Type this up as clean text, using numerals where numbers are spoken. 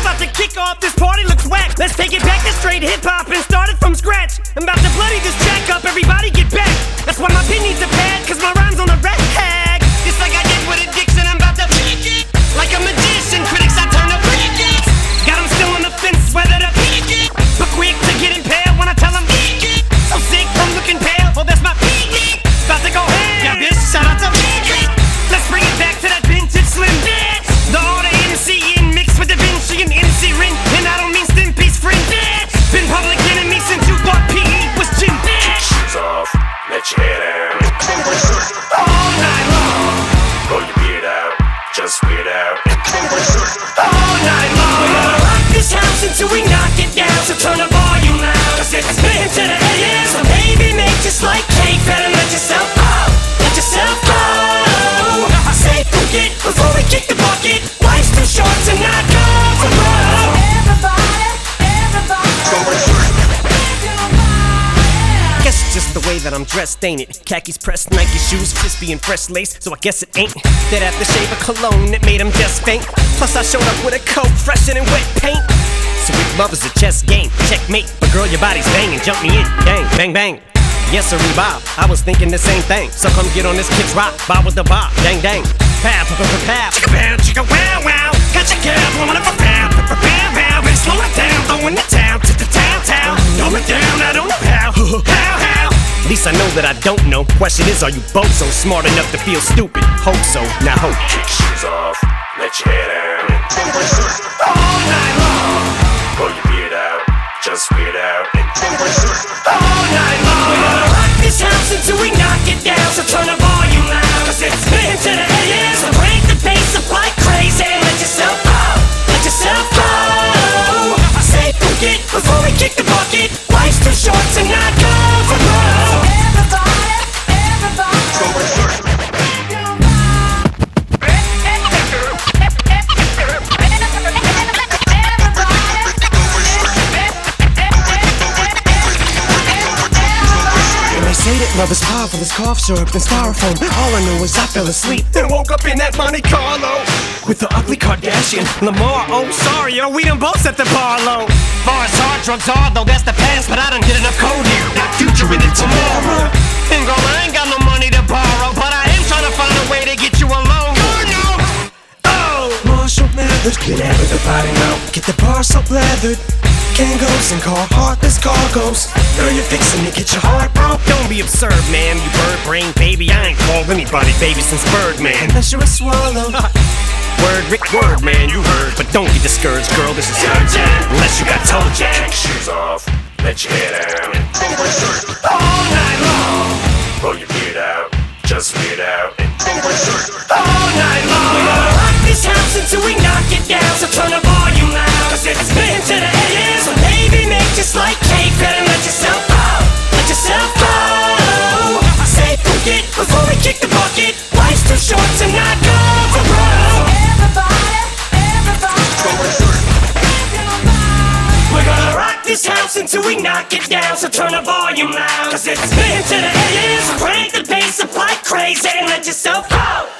about to kick off, this party looks whack. Let's take it back to straight hip-hop and start it from scratch. I'm about to bloody this track up, everybody get back. That's why my pin needs a pad, cause my rhyme's on a rat tag. Just like I did with Addiction, I'm about to freak it. Like a magician, critics I turn to freak it. Got them still on the fence, whether to peek it. But quick to get impaled when I tell them eek it. So sick from looking pale, oh that's my peek it. About to go ham, yeah bitch, shout out to peek it. Let's bring it back to that vintage Slim bitch. The order MC in mixed with Da Vinci and MC Rin. And I don't mean Stimpy's friend bitch. Been public enemy since you thought PE was gym bitch. Shoes off, let your hair down. All night long. Roll your beard out, just weird out. All night long. We're gonna rock this house until we knock it down. So turn the volume loud, cause it's been to the AM. So baby make just like cake, better let yourself go. Let yourself go. Say forget before we kick the bucket. Life's too short to not go for broke. Guess it's just the way that I'm dressed, ain't it? Khakis pressed, Nike shoes, crispy and fresh lace. So I guess it ain't that aftershave of cologne that made him just faint. Plus I showed up with a coat fresher than wet paint. So if love is a chess game, checkmate. But girl, your body's banging, jump me in, bang, bang, bang. Yes sir, Bob, I was thinking the same thing. So come get on this kid's rock, bob with the bob, dang, dang. Pow, pow, pow, pow, chicka pow, chicka wow, wow. Got your girl blowing up a pow, pow, pow, pow, pow. Slow it down, throwing the town to the town. Throw it down, I don't know how, how. At least I know that I don't know. Question is, are you both so smart enough to feel stupid? Hope so, now hope. Kick shoes off, let your hair down. All night long. Roll your beard out, just weird out. All night long. We're gonna rock this house until we knock it down. So turn the volume loud, cause it's been to the AM. So break the bass up like crazy. Let yourself go, let yourself go. I say forget before we kick the bucket. Life's too short to not go for broke. Say that love is powerful as cough syrup and styrofoam. All I know is I fell asleep and woke up in that Monte Carlo with the ugly Kardashian Lamar. Oh sorry, yo, we done both set the bar low. Far as hard drugs are, though that's the past. But I done hit enough code here, not future in it tomorrow. And girl, I ain't got no money to borrow, but I am trying to find a way to get you alone. Oh, Marshall Mathers, get out of the body now. Get the bar so leathered. Kangos and car heartless cargoes. Girl, you're fixing to get your heart broke. Don't be absurd, man, you bird brain baby. I ain't called anybody baby since Birdman. Unless you're a swallow. Word, Rick, word, man, you heard. But don't get discouraged, girl, this is urgent. Unless you got toe jack. Kick shoes off, let your hair down. All night long. Roll your beard out, just weird out. All night long. We're gonna rock this house until we knock it down. So turn the volume loud, cause it's been to the AM. So baby, make just like cake, better let yourself go. Let yourself go. Say forget before we kick the bucket. Life's too short to not go for broke. We're gonna rock this house until we knock it down. So turn the volume loud, cause it's been to the AM. So crank the bass up like crazy and let yourself go.